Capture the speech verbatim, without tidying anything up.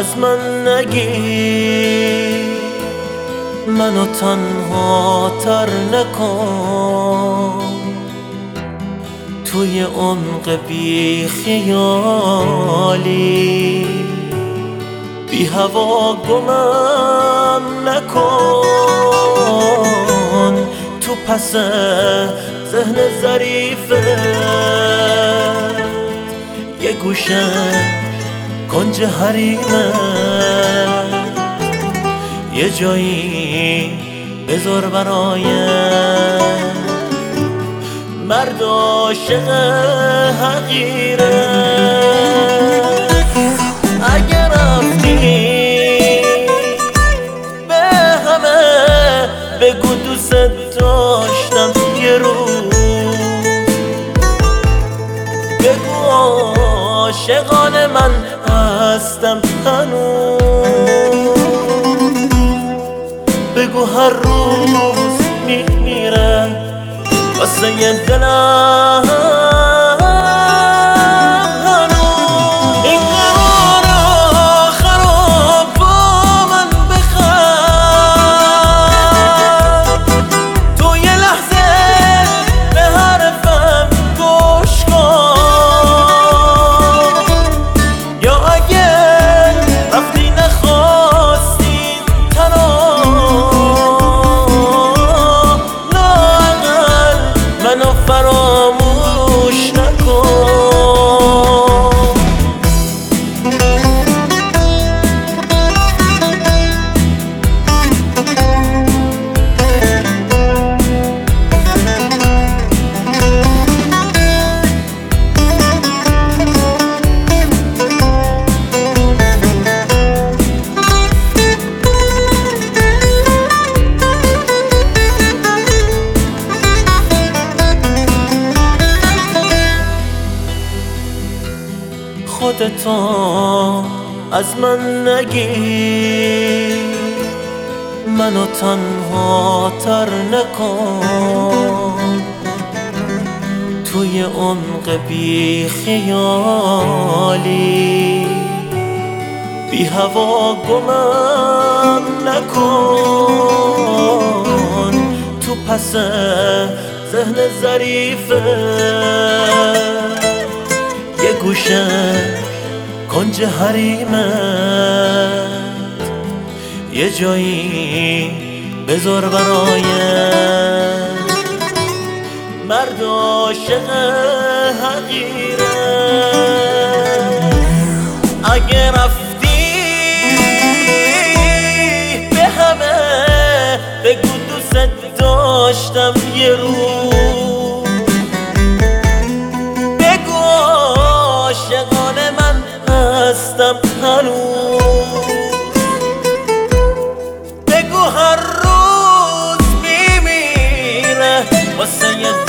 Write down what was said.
از من نگیر، منو تنها تر نکن. توی عمق بی خیالی بی هوا گمم نکن. تو پس ذهن ظریفت یه گوشه کنج حریمت، یه جایی بذار برایم مرد عاشق حقیره. اگر رفتی به همه بگو دوست داشتم یه روز، بگو عاشقان من هستم هنوز، بگو هر روز میمیرم واسه یه دلم هنوز. این قرار خراب با من بخند، تو یه لحظه به حرفم گوش کن. یا اگر رفتی نخواستیم تنها، لااقل منو فراموش نکن. خودتو از من نگیر، منو تنها تر نکن. توی عمق بی خیالی بی هوا گمم نکن. تو پس ذهن ظریفت یه گوشه کنج حریمت، یه جایی بذار برایم مرد عاشق حقیره. اگه رفتی به همه بگو دوست داشتم یه روز، بگو عاشقان من هستم هنوز، بگو هر روز میمیره واسه یه